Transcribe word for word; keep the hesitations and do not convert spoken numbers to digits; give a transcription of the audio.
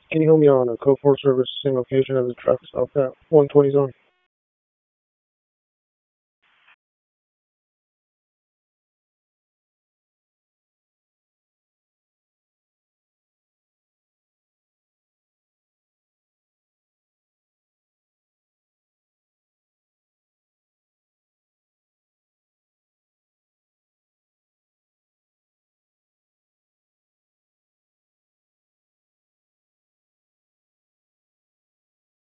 Can you help me on a code four service, same location as the traffic stop at one twenty zone?